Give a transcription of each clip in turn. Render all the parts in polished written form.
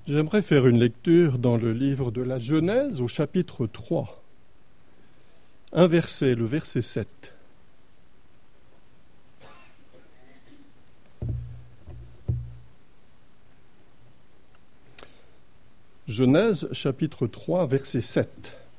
J'aimerais faire une lecture dans le livre de la Genèse au chapitre 3. Un verset, le verset 7. Genèse chapitre 3, verset 7.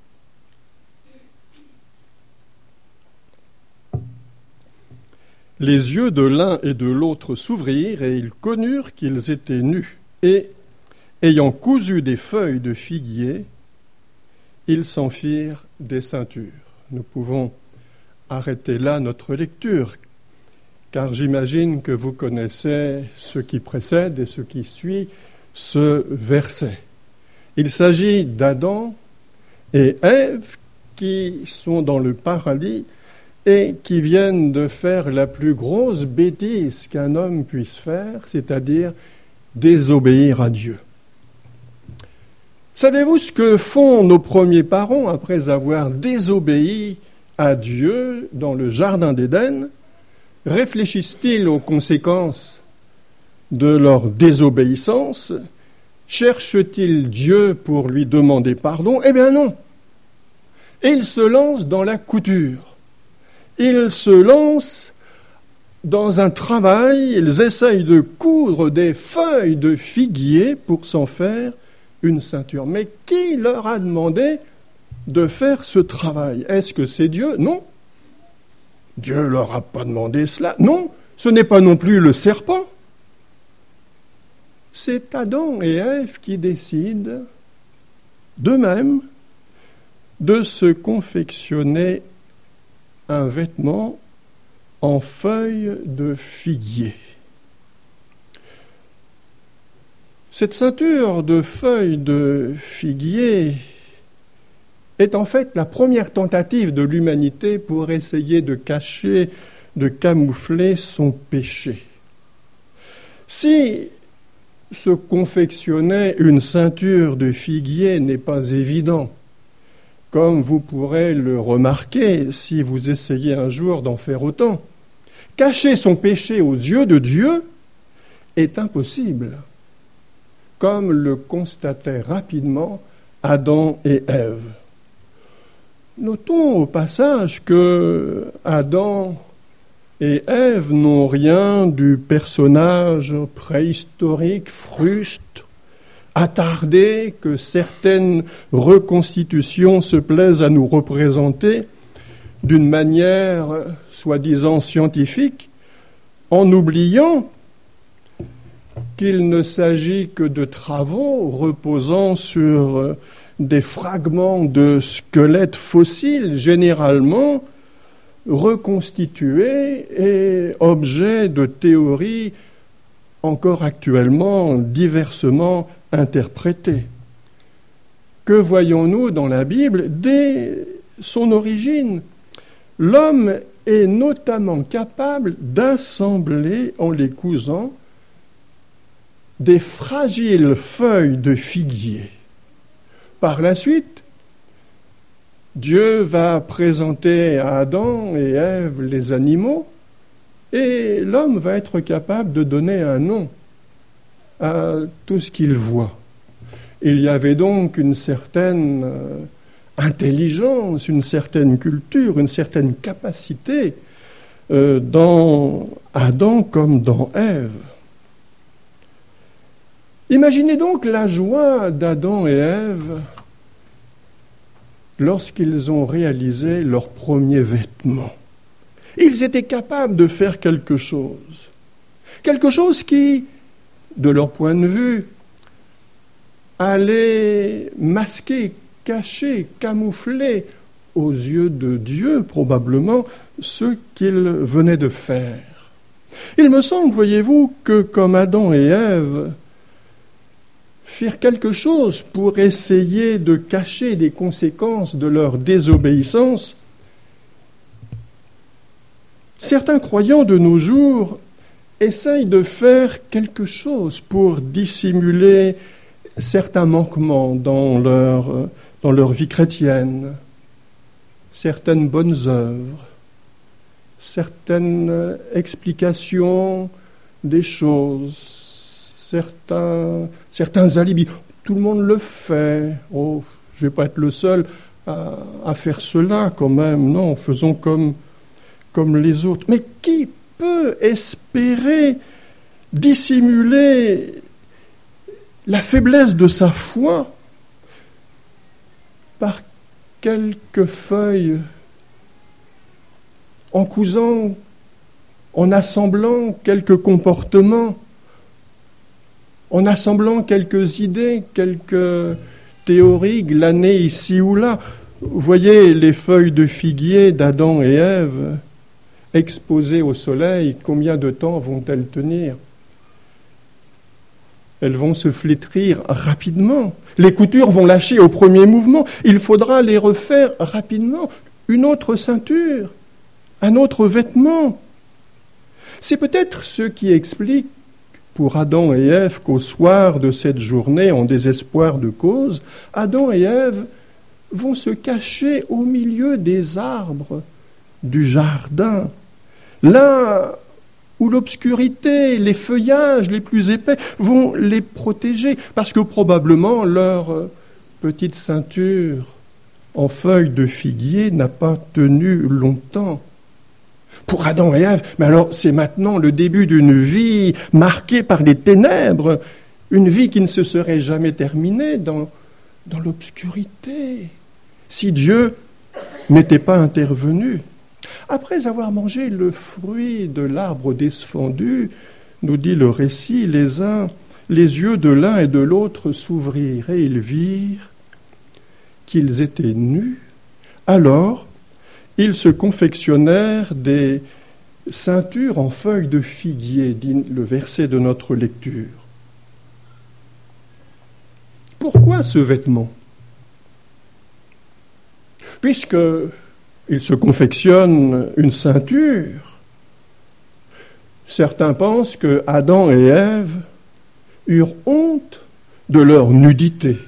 Les yeux de l'un et de l'autre s'ouvrirent et ils connurent qu'ils étaient nus. Et, ayant cousu des feuilles de figuier, ils s'en firent des ceintures. Nous pouvons arrêter là notre lecture, car j'imagine que vous connaissez ce qui précède et ce qui suit ce verset. Il s'agit d'Adam et Ève qui sont dans le paradis et qui viennent de faire la plus grosse bêtise qu'un homme puisse faire, c'est-à-dire désobéir à Dieu. Savez-vous ce que font nos premiers parents après avoir désobéi à Dieu dans le jardin d'Éden? Réfléchissent-ils aux conséquences de leur désobéissance? Cherche-t-il Dieu pour lui demander pardon? Eh bien non. Ils se lancent dans la couture. Ils se lancent dans un travail. Ils essayent de coudre des feuilles de figuier pour s'en faire une ceinture. Mais qui leur a demandé de faire ce travail? Est-ce que c'est Dieu? Non. Dieu leur a pas demandé cela. Non. Ce n'est pas non plus le serpent. C'est Adam et Ève qui décident d'eux-mêmes de se confectionner un vêtement en feuilles de figuier. Cette ceinture de feuilles de figuier est en fait la première tentative de l'humanité pour essayer de cacher, de camoufler son péché. Si se confectionner une ceinture de figuier n'est pas évident, comme vous pourrez le remarquer si vous essayez un jour d'en faire autant. Cacher son péché aux yeux de Dieu est impossible, comme le constataient rapidement Adam et Ève. Notons au passage que Adam et Ève n'ont rien du personnage préhistorique, fruste, attardé, que certaines reconstitutions se plaisent à nous représenter d'une manière soi-disant scientifique, en oubliant qu'il ne s'agit que de travaux reposant sur des fragments de squelettes fossiles, généralement reconstitués et objets de théories encore actuellement diversement interprétées. Que voyons-nous dans la Bible? Dès son origine, l'homme est notamment capable d'assembler, en les cousant, des fragiles feuilles de figuier. Par la suite, Dieu va présenter à Adam et Ève les animaux, et l'homme va être capable de donner un nom à tout ce qu'il voit. Il y avait donc une certaine intelligence, une certaine culture, une certaine capacité dans Adam comme dans Ève. Imaginez donc la joie d'Adam et Ève lorsqu'ils ont réalisé leur premier vêtement. Ils étaient capables de faire quelque chose qui, de leur point de vue, allait masquer, cacher, camoufler aux yeux de Dieu probablement ce qu'ils venaient de faire. Il me semble, voyez-vous, que comme Adam et Ève firent quelque chose pour essayer de cacher des conséquences de leur désobéissance, certains croyants de nos jours essayent de faire quelque chose pour dissimuler certains manquements dans leur vie chrétienne, certaines bonnes œuvres, certaines explications des choses, certains alibis. Tout le monde le fait. Oh, je ne vais pas être le seul à faire cela quand même. Non, faisons comme les autres. Mais qui peut espérer dissimuler la faiblesse de sa foi par quelques feuilles, en cousant, en assemblant quelques comportements, en assemblant quelques idées, quelques théories glanées ici ou là. Vous voyez les feuilles de figuier d'Adam et Ève exposées au soleil, combien de temps vont-elles tenir ? Elles vont se flétrir rapidement. Les coutures vont lâcher au premier mouvement. Il faudra les refaire rapidement. Une autre ceinture, un autre vêtement. C'est peut-être ce qui explique pour Adam et Ève qu'au soir de cette journée, en désespoir de cause, Adam et Ève vont se cacher au milieu des arbres du jardin, là où l'obscurité, les feuillages les plus épais vont les protéger, parce que probablement leur petite ceinture en feuilles de figuier n'a pas tenu longtemps. Pour Adam et Ève, mais alors c'est maintenant le début d'une vie marquée par les ténèbres, une vie qui ne se serait jamais terminée dans l'obscurité, si Dieu n'était pas intervenu. Après avoir mangé le fruit de l'arbre défendu, nous dit le récit, les yeux de l'un et de l'autre s'ouvrirent et ils virent qu'ils étaient nus. Alors, ils se confectionnèrent des ceintures en feuilles de figuier, dit le verset de notre lecture. Pourquoi ce vêtement ? Puisqu'ils se confectionnent une ceinture, certains pensent que Adam et Ève eurent honte de leur nudité.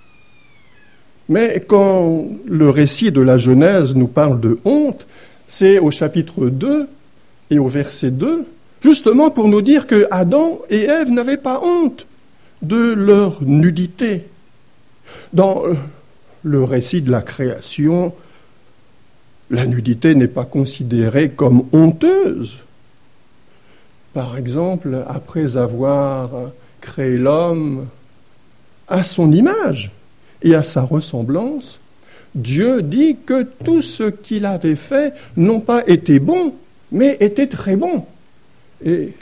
Mais quand le récit de la Genèse nous parle de honte, c'est au chapitre 2 et au verset 2, justement pour nous dire que Adam et Ève n'avaient pas honte de leur nudité. Dans le récit de la création, la nudité n'est pas considérée comme honteuse. Par exemple, après avoir créé l'homme à son image et à sa ressemblance, Dieu dit que tout ce qu'il avait fait n'ont pas été bon, mais était très bon. Et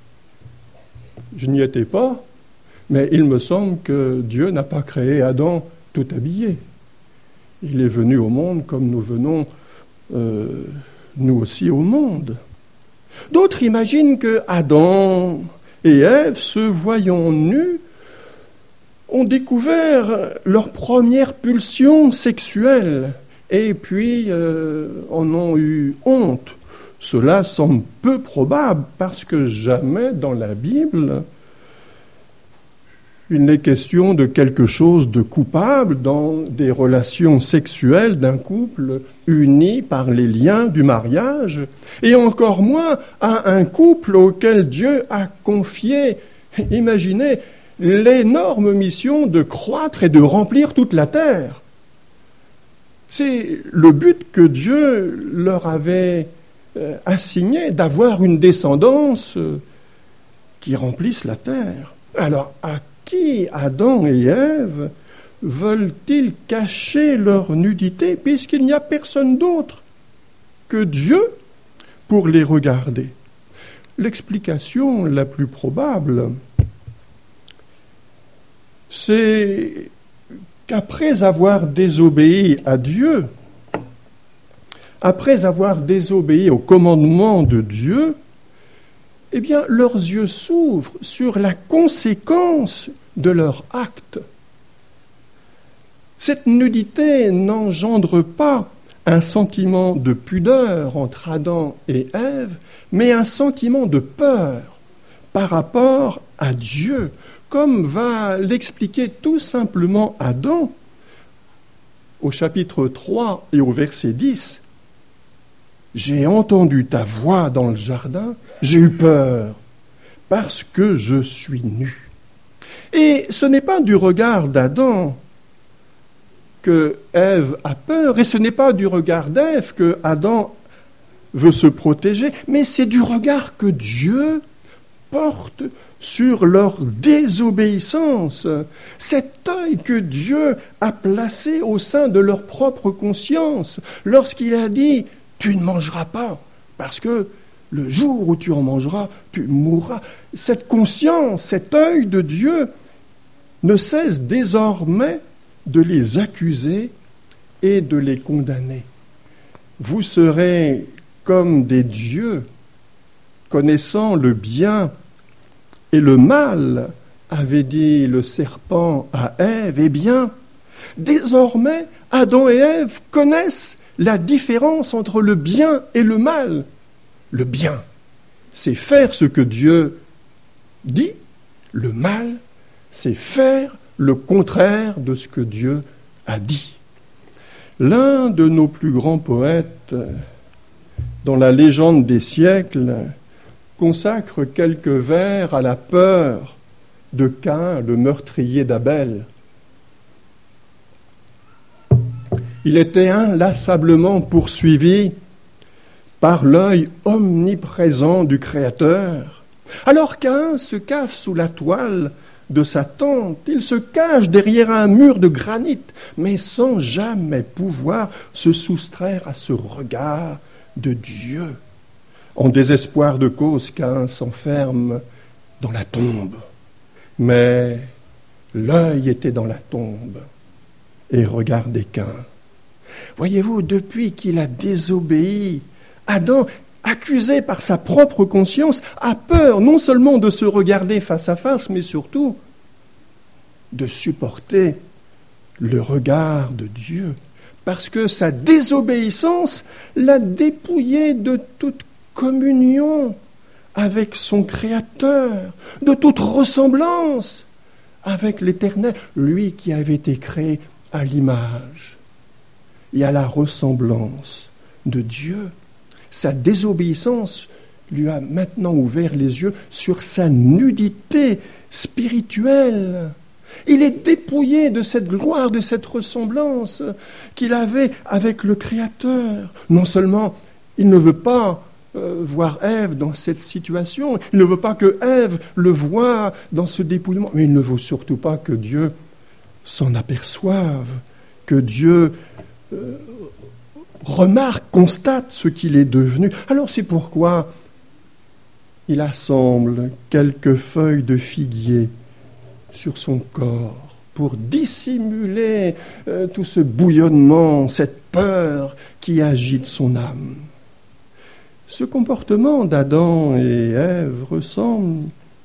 je n'y étais pas, mais il me semble que Dieu n'a pas créé Adam tout habillé. Il est venu au monde comme nous venons nous aussi au monde. D'autres imaginent que Adam et Ève, se voyant nus, ont découvert leur première pulsion sexuelle et puis en ont eu honte. Cela semble peu probable parce que jamais dans la Bible il n'est question de quelque chose de coupable dans des relations sexuelles d'un couple uni par les liens du mariage, et encore moins à un couple auquel Dieu a confié, imaginez, l'énorme mission de croître et de remplir toute la terre. C'est le but que Dieu leur avait assigné, d'avoir une descendance qui remplisse la terre. Alors, à qui Adam et Ève veulent-ils cacher leur nudité puisqu'il n'y a personne d'autre que Dieu pour les regarder ? L'explication la plus probable, c'est qu'après avoir désobéi à Dieu, après avoir désobéi au commandement de Dieu, eh bien, leurs yeux s'ouvrent sur la conséquence de leur acte. Cette nudité n'engendre pas un sentiment de pudeur entre Adam et Ève, mais un sentiment de peur par rapport à Dieu, comme va l'expliquer tout simplement Adam au chapitre 3 et au verset 10. J'ai entendu ta voix dans le jardin, j'ai eu peur, parce que je suis nu. Et ce n'est pas du regard d'Adam que Ève a peur, et ce n'est pas du regard d'Ève que Adam veut se protéger, mais c'est du regard que Dieu porte sur leur désobéissance, cet œil que Dieu a placé au sein de leur propre conscience, lorsqu'il a dit « tu ne mangeras pas, parce que le jour où tu en mangeras, tu mourras ». Cette conscience, cet œil de Dieu ne cesse désormais de les accuser et de les condamner. Vous serez comme des dieux, connaissant le bien et le mal, avait dit le serpent à Ève. Eh bien, désormais, Adam et Ève connaissent la différence entre le bien et le mal. Le bien, c'est faire ce que Dieu dit. Le mal, c'est faire le contraire de ce que Dieu a dit. L'un de nos plus grands poètes, dans la légende des siècles, consacre quelques vers à la peur de Caïn, le meurtrier d'Abel. Il était inlassablement poursuivi par l'œil omniprésent du Créateur. Alors Caïn se cache sous la toile de sa tente, il se cache derrière un mur de granit, mais sans jamais pouvoir se soustraire à ce regard de Dieu. En désespoir de cause, Caïn s'enferme dans la tombe. Mais l'œil était dans la tombe et regardait Caïn. Voyez-vous, depuis qu'il a désobéi, Adam, accusé par sa propre conscience, a peur non seulement de se regarder face à face, mais surtout de supporter le regard de Dieu, parce que sa désobéissance l'a dépouillé de toute communion avec son Créateur, de toute ressemblance avec l'Éternel, lui qui avait été créé à l'image et à la ressemblance de Dieu. Sa désobéissance lui a maintenant ouvert les yeux sur sa nudité spirituelle. Il est dépouillé de cette gloire, de cette ressemblance qu'il avait avec le Créateur. Non seulement il ne veut pas voir Ève dans cette situation, il ne veut pas que Ève le voie dans ce dépouillement, mais il ne veut surtout pas que Dieu s'en aperçoive, que Dieu remarque, constate ce qu'il est devenu. Alors c'est pourquoi il assemble quelques feuilles de figuier sur son corps pour dissimuler tout ce bouillonnement, cette peur qui agite son âme. Ce comportement d'Adam et Ève ressemble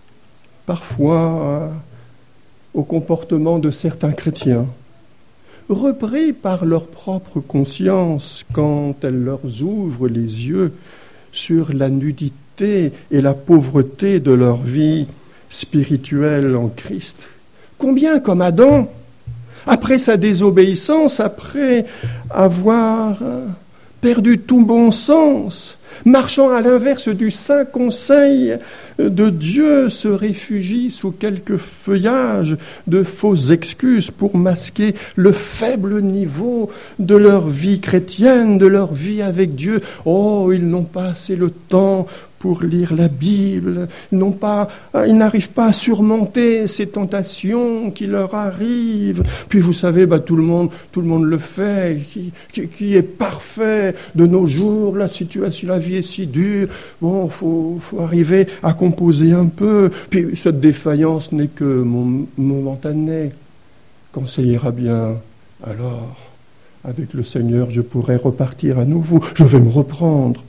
parfois au comportement de certains chrétiens, repris par leur propre conscience quand elle leur ouvre les yeux sur la nudité et la pauvreté de leur vie spirituelle en Christ. Combien comme Adam, après sa désobéissance, après avoir perdu tout bon sens, marchant à l'inverse du saint conseil de Dieu, se réfugie sous quelques feuillages de fausses excuses pour masquer le faible niveau de leur vie chrétienne, de leur vie avec Dieu. Oh, ils n'ont pas assez le temps pour lire la Bible, ils n'arrivent pas à surmonter ces tentations qui leur arrivent. Puis vous savez, tout le monde le fait, qui est parfait de nos jours, la situation, la vie est si dure, bon, faut arriver à composer un peu, puis cette défaillance n'est que momentanée. Quand ça ira bien, alors, avec le Seigneur, je pourrai repartir à nouveau, je vais me reprendre.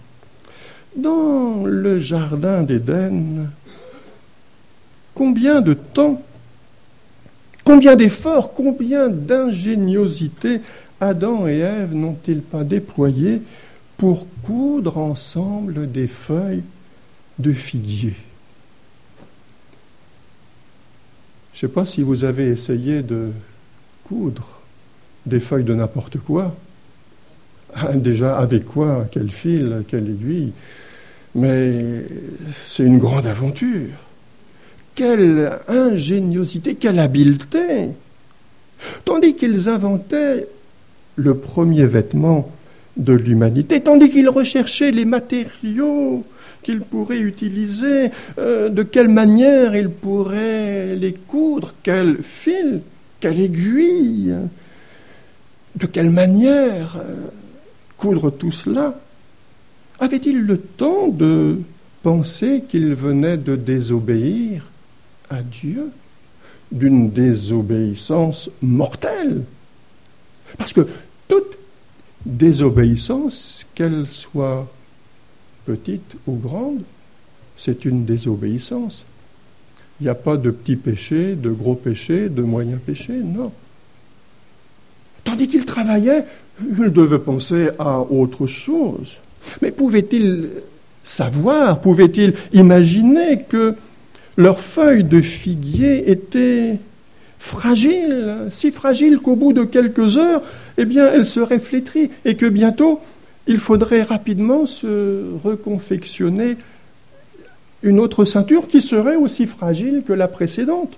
Dans le jardin d'Éden, combien de temps, combien d'efforts, combien d'ingéniosité Adam et Ève n'ont-ils pas déployé pour coudre ensemble des feuilles de figuier? Je ne sais pas si vous avez essayé de coudre des feuilles de n'importe quoi. Déjà, avec quoi? Quel fil? Quelle aiguille? Mais c'est une grande aventure. Quelle ingéniosité, quelle habileté! Tandis qu'ils inventaient le premier vêtement de l'humanité, tandis qu'ils recherchaient les matériaux qu'ils pourraient utiliser, de quelle manière ils pourraient les coudre, quel fil, quelle aiguille, de quelle manière coudre tout cela. Avait-il le temps de penser qu'ils venaient de désobéir à Dieu, d'une désobéissance mortelle? Parce que toute désobéissance, qu'elle soit petite ou grande, c'est une désobéissance. Il n'y a pas de petits péchés, de gros péchés, de moyens péchés, non. Tandis qu'il travaillait, il devait penser à autre chose. Mais pouvait-il savoir, pouvait-il imaginer que leurs feuilles de figuier étaient fragiles, si fragiles qu'au bout de quelques heures, eh bien, elles seraient flétries et que bientôt, il faudrait rapidement se reconfectionner une autre ceinture qui serait aussi fragile que la précédente.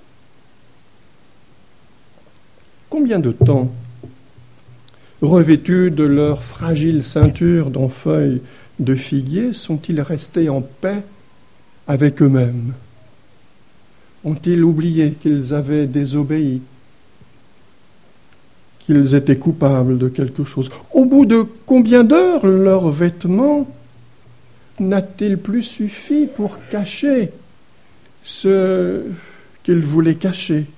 Combien de temps, revêtus de leur fragile ceinture d'en feuilles de figuier, sont-ils restés en paix avec eux-mêmes? Ont-ils oublié qu'ils avaient désobéi, qu'ils étaient coupables de quelque chose? Au bout de combien d'heures leur vêtement n'a-t-il plus suffi pour cacher ce qu'ils voulaient cacher?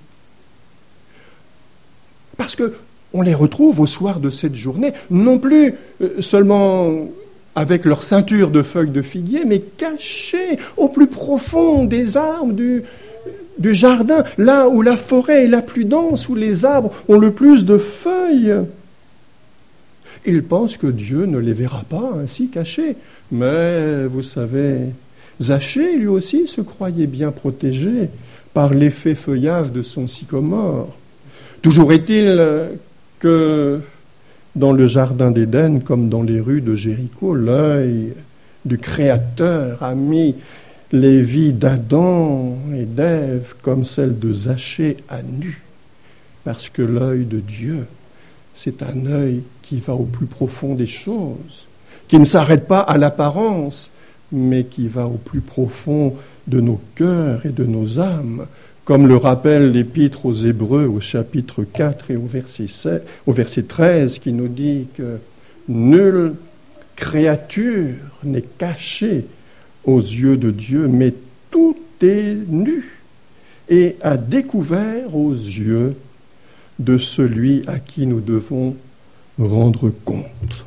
Parce que on les retrouve au soir de cette journée, non plus seulement avec leur ceinture de feuilles de figuier, mais cachés au plus profond des arbres du jardin, là où la forêt est la plus dense, où les arbres ont le plus de feuilles. Ils pensent que Dieu ne les verra pas ainsi cachés. Mais vous savez, Zachée, lui aussi, se croyait bien protégé par l'effet feuillage de son sycomore. Toujours est-il que dans le jardin d'Éden, comme dans les rues de Jéricho, l'œil du Créateur a mis les vies d'Adam et d'Ève comme celle de Zachée à nu, parce que l'œil de Dieu, c'est un œil qui va au plus profond des choses, qui ne s'arrête pas à l'apparence, mais qui va au plus profond de nos cœurs et de nos âmes, comme le rappelle l'Épître aux Hébreux au chapitre 4 et au verset 13, qui nous dit que nulle créature n'est cachée aux yeux de Dieu, mais tout est nu et à découvert aux yeux de celui à qui nous devons rendre compte.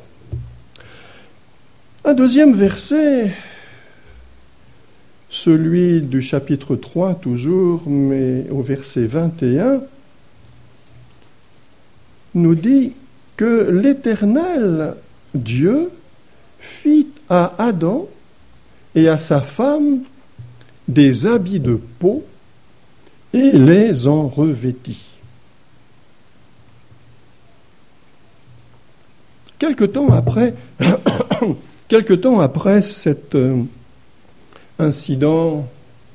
Un deuxième verset, celui du chapitre 3 toujours, mais au verset 21, nous dit que l'Éternel Dieu fit à Adam et à sa femme des habits de peau et les en revêtit. Quelque temps après cet incident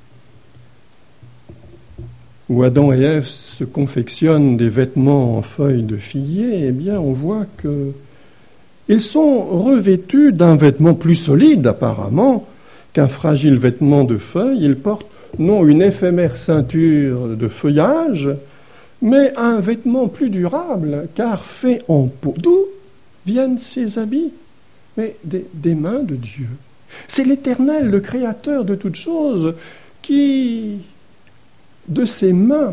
où Adam et Ève se confectionnent des vêtements en feuilles de figuier, eh bien, on voit qu'ils sont revêtus d'un vêtement plus solide, apparemment, qu'un fragile vêtement de feuilles. Ils portent non une éphémère ceinture de feuillage, mais un vêtement plus durable, car fait en peau. D'où viennent ces habits? Mais des mains de Dieu. C'est l'Éternel, le Créateur de toutes choses, qui, de ses mains,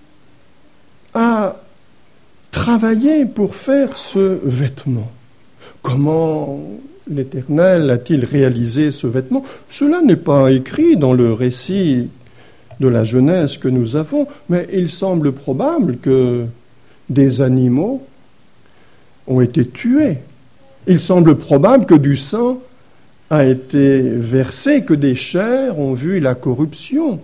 a travaillé pour faire ce vêtement. Comment l'Éternel a-t-il réalisé ce vêtement? Cela n'est pas écrit dans le récit de la Genèse que nous avons, mais il semble probable que des animaux ont été tués. Il semble probable que du sang a été versé, que des chairs ont vu la corruption.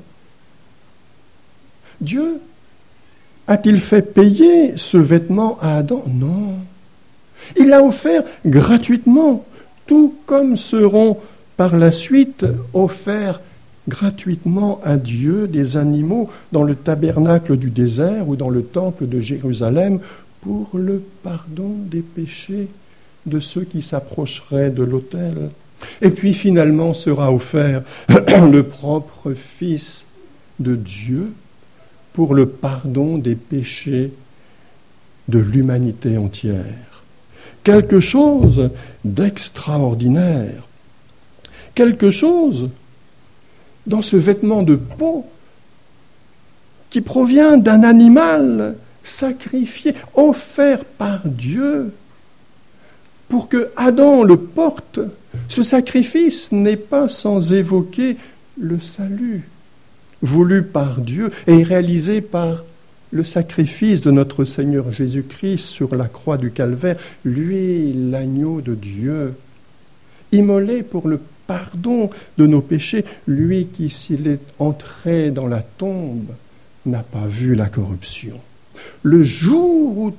Dieu a-t-il fait payer ce vêtement à Adam? Non. Il l'a offert gratuitement, tout comme seront par la suite offerts gratuitement à Dieu des animaux dans le tabernacle du désert ou dans le temple de Jérusalem pour le pardon des péchés de ceux qui s'approcheraient de l'autel. Et puis finalement sera offert le propre Fils de Dieu pour le pardon des péchés de l'humanité entière. Quelque chose d'extraordinaire, quelque chose dans ce vêtement de peau qui provient d'un animal sacrifié, offert par Dieu pour que Adam le porte. Ce sacrifice n'est pas sans évoquer le salut voulu par Dieu et réalisé par le sacrifice de notre Seigneur Jésus-Christ sur la croix du Calvaire, lui, l'agneau de Dieu, immolé pour le pardon de nos péchés, lui qui, s'il est entré dans la tombe, n'a pas vu la corruption. Le jour où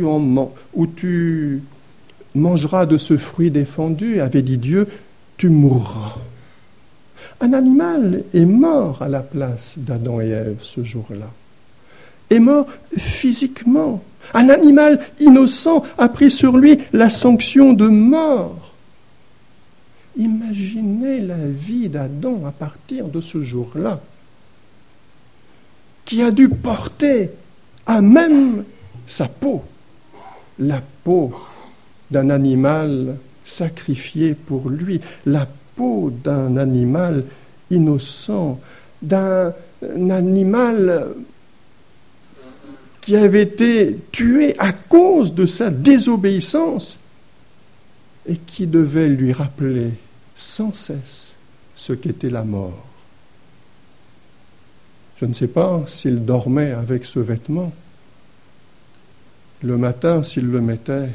tu mangeras de ce fruit défendu, avait dit Dieu, tu mourras. Un animal est mort à la place d'Adam et Ève ce jour-là. Est mort physiquement. Un animal innocent a pris sur lui la sanction de mort. Imaginez la vie d'Adam à partir de ce jour-là, qui a dû porter à même sa peau, la peau d'un animal sacrifié pour lui, la peau d'un animal innocent, d'un animal qui avait été tué à cause de sa désobéissance et qui devait lui rappeler sans cesse ce qu'était la mort. Je ne sais pas s'il dormait avec ce vêtement. Le matin, s'il le mettait,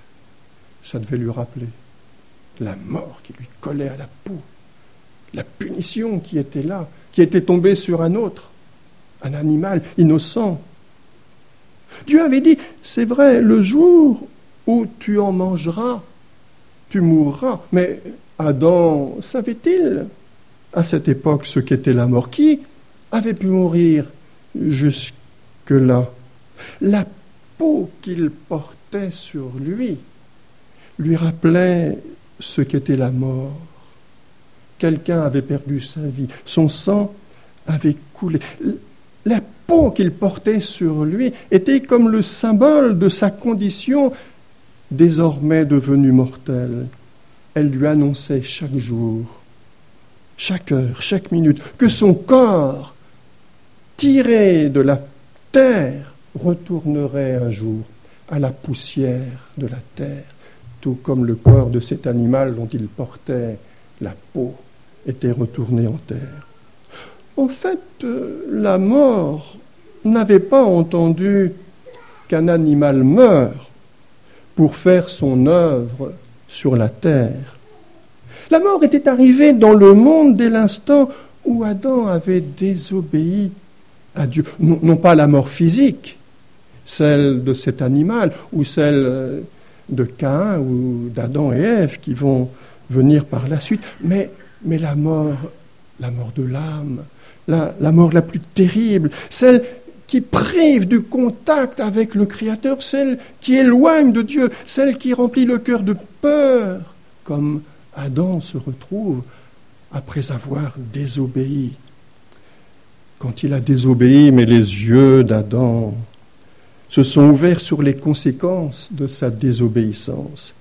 ça devait lui rappeler la mort qui lui collait à la peau, la punition qui était là, qui était tombée sur un autre, un animal innocent. Dieu avait dit, c'est vrai, le jour où tu en mangeras, tu mourras. Mais Adam savait-il à cette époque ce qu'était la mort? Qui avait pu mourir jusque-là? La peau qu'il portait sur lui rappelait ce qu'était la mort. Quelqu'un avait perdu sa vie, son sang avait coulé. La peau qu'il portait sur lui était comme le symbole de sa condition désormais devenue mortelle. Elle lui annonçait chaque jour, chaque heure, chaque minute, que son corps, tiré de la terre, retournerait un jour à la poussière de la terre, tout comme le corps de cet animal dont il portait la peau était retourné en terre. En fait, la mort n'avait pas entendu qu'un animal meure pour faire son œuvre sur la terre. La mort était arrivée dans le monde dès l'instant où Adam avait désobéi à Dieu. Non pas la mort physique, celle de cet animal, ou celle de Caïn ou d'Adam et Ève qui vont venir par la suite, mais la mort de l'âme, la mort la plus terrible, celle qui prive du contact avec le Créateur, celle qui éloigne de Dieu, celle qui remplit le cœur de peur, comme Adam se retrouve après avoir désobéi. Quand il a désobéi, mais les yeux d'Adam se sont ouverts sur les conséquences de sa désobéissance.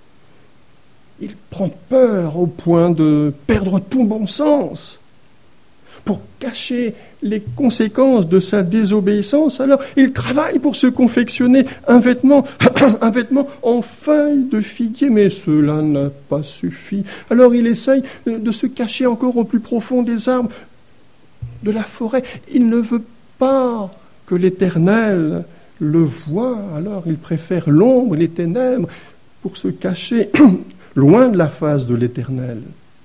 Il prend peur au point de perdre tout bon sens. Pour cacher les conséquences de sa désobéissance, alors il travaille pour se confectionner un vêtement en feuilles de figuier, mais cela n'a pas suffi. Alors il essaye de se cacher encore au plus profond des arbres de la forêt. Il ne veut pas que l'Éternel le voie, alors il préfère l'ombre, les ténèbres, pour se cacher loin de la face de l'Éternel.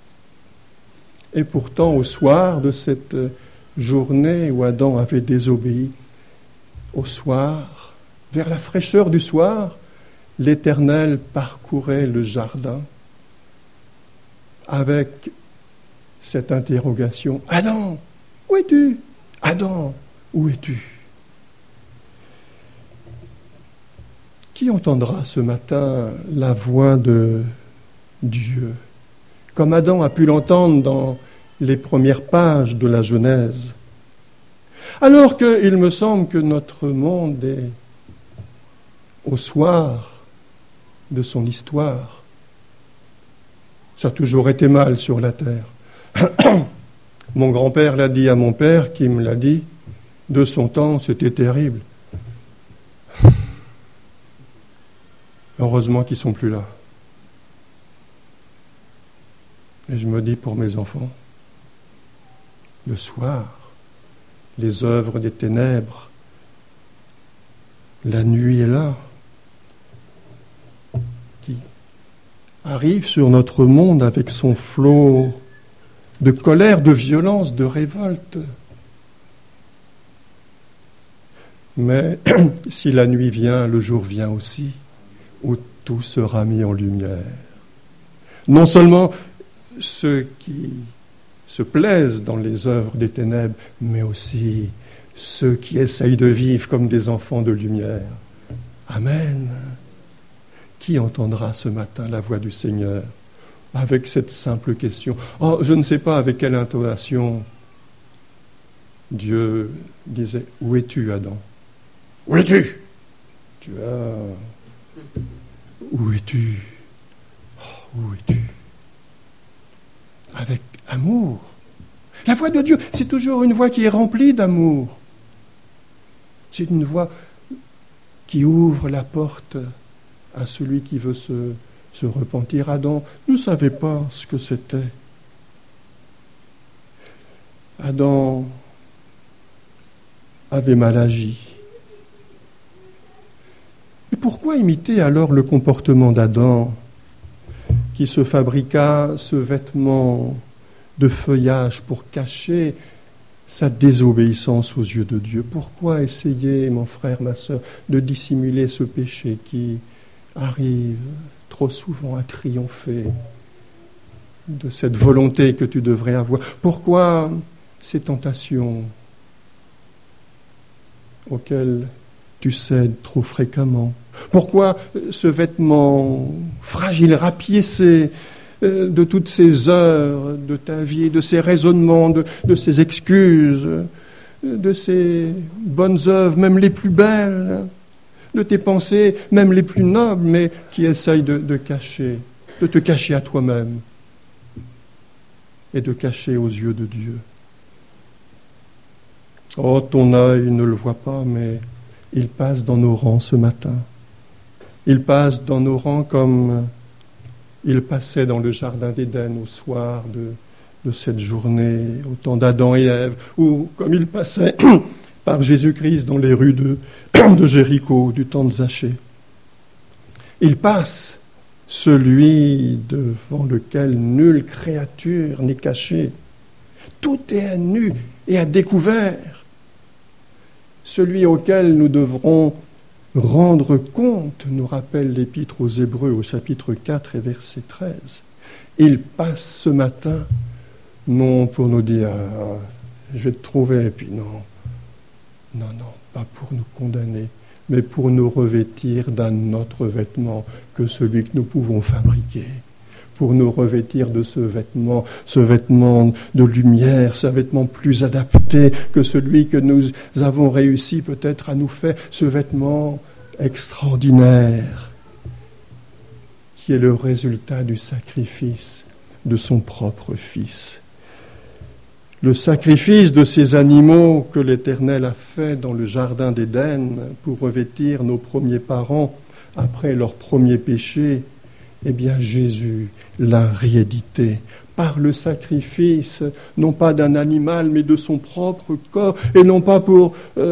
Et pourtant, au soir de cette journée où Adam avait désobéi, au soir, vers la fraîcheur du soir, l'Éternel parcourait le jardin avec cette interrogation. Adam, où es-tu? Adam, où es-tu? Qui entendra ce matin la voix de Dieu, comme Adam a pu l'entendre dans les premières pages de la Genèse? Alors qu'il me semble que notre monde est au soir de son histoire. Ça a toujours été mal sur la terre. Mon grand-père l'a dit à mon père, qui me l'a dit, de son temps, c'était terrible. Heureusement qu'ils ne sont plus là. Et je me dis pour mes enfants, le soir, les œuvres des ténèbres, la nuit est là, qui arrive sur notre monde avec son flot de colère, de violence, de révolte. Mais si la nuit vient, le jour vient aussi, où tout sera mis en lumière. Non seulement ceux qui se plaisent dans les œuvres des ténèbres, mais aussi ceux qui essayent de vivre comme des enfants de lumière. Amen. Qui entendra ce matin la voix du Seigneur avec cette simple question? Oh, je ne sais pas avec quelle intonation Dieu disait, où es-tu, Adam? Où es-tu? Tu as... Où es-tu? Oh, où es-tu? Avec amour. La voix de Dieu, c'est toujours une voix qui est remplie d'amour. C'est une voix qui ouvre la porte à celui qui veut se repentir. Adam ne savait pas ce que c'était. Adam avait mal agi. Et pourquoi imiter alors le comportement d'Adam, qui se fabriqua ce vêtement de feuillage pour cacher sa désobéissance aux yeux de Dieu? Pourquoi essayer, mon frère, ma sœur, de dissimuler ce péché qui arrive trop souvent à triompher de cette volonté que tu devrais avoir? Pourquoi ces tentations auxquelles tu cèdes trop fréquemment? Pourquoi ce vêtement fragile, rapiécé de toutes ces heures de ta vie, de ces raisonnements, de ces excuses, de ces bonnes œuvres, même les plus belles, de tes pensées, même les plus nobles, mais qui essayent de te cacher à toi-même et de cacher aux yeux de Dieu? Oh, ton œil ne le voit pas, mais il passe dans nos rangs ce matin. Il passe dans nos rangs comme il passait dans le jardin d'Éden au soir de cette journée, au temps d'Adam et Ève, ou comme il passait par Jésus-Christ dans les rues de Jéricho, du temps de Zachée. Il passe, celui devant lequel nulle créature n'est cachée. Tout est à nu et à découvert. Celui auquel nous devrons rendre compte, nous rappelle l'Épître aux Hébreux au chapitre 4 et verset 13. Il passe ce matin, non pour nous dire je vais te trouver, et puis non, pas pour nous condamner, mais pour nous revêtir d'un autre vêtement que celui que nous pouvons fabriquer, pour nous revêtir de ce vêtement de lumière, ce vêtement plus adapté que celui que nous avons réussi peut-être à nous faire, ce vêtement extraordinaire qui est le résultat du sacrifice de son propre Fils. Le sacrifice de ces animaux que l'Éternel a fait dans le jardin d'Éden pour revêtir nos premiers parents après leur premier péché, eh bien Jésus l'a réédité par le sacrifice, non pas d'un animal, mais de son propre corps, et non pas pour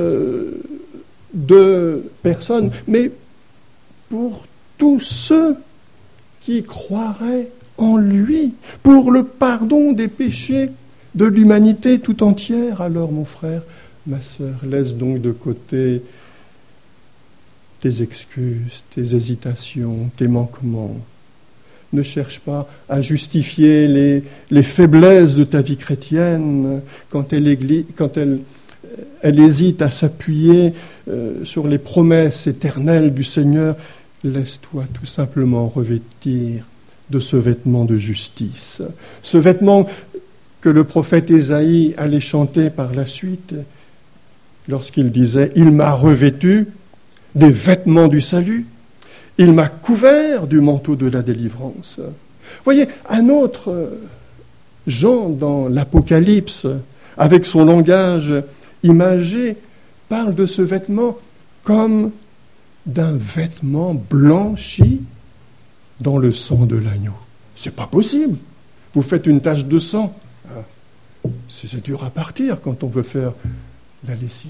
2 personnes, mais pour tous ceux qui croiraient en lui, pour le pardon des péchés de l'humanité tout entière. Alors, mon frère, ma sœur, laisse donc de côté tes excuses, tes hésitations, tes manquements. Ne cherche pas à justifier les faiblesses de ta vie chrétienne quand elle hésite à s'appuyer sur les promesses éternelles du Seigneur. Laisse-toi tout simplement revêtir de ce vêtement de justice. Ce vêtement que le prophète Ésaïe allait chanter par la suite lorsqu'il disait « Il m'a revêtu des vêtements du salut, il m'a couvert du manteau de la délivrance. » Voyez, un autre Jean dans l'Apocalypse, avec son langage imagé, parle de ce vêtement comme d'un vêtement blanchi dans le sang de l'agneau. C'est pas possible. Vous faites une tache de sang. C'est dur à partir quand on veut faire la lessive.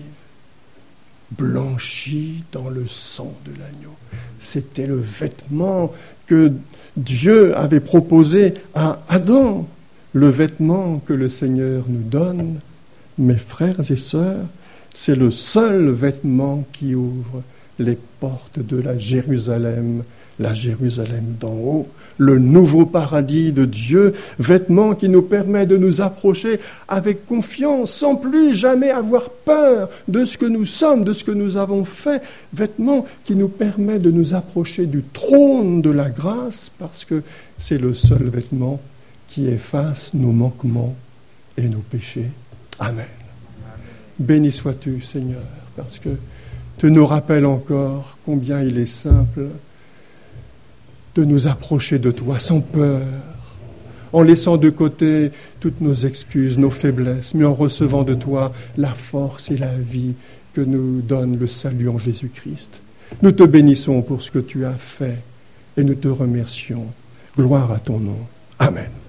Blanchi dans le sang de l'agneau. C'était le vêtement que Dieu avait proposé à Adam, le vêtement que le Seigneur nous donne. Mes frères et sœurs, c'est le seul vêtement qui ouvre les portes de la Jérusalem d'en haut, le nouveau paradis de Dieu, vêtement qui nous permet de nous approcher avec confiance, sans plus jamais avoir peur de ce que nous sommes, de ce que nous avons fait, vêtement qui nous permet de nous approcher du trône de la grâce, parce que c'est le seul vêtement qui efface nos manquements et nos péchés. Amen. Béni sois-tu, Seigneur, parce que tu nous rappelles encore combien il est simple de nous approcher de toi sans peur, en laissant de côté toutes nos excuses, nos faiblesses, mais en recevant de toi la force et la vie que nous donne le salut en Jésus-Christ. Nous te bénissons pour ce que tu as fait et nous te remercions. Gloire à ton nom. Amen.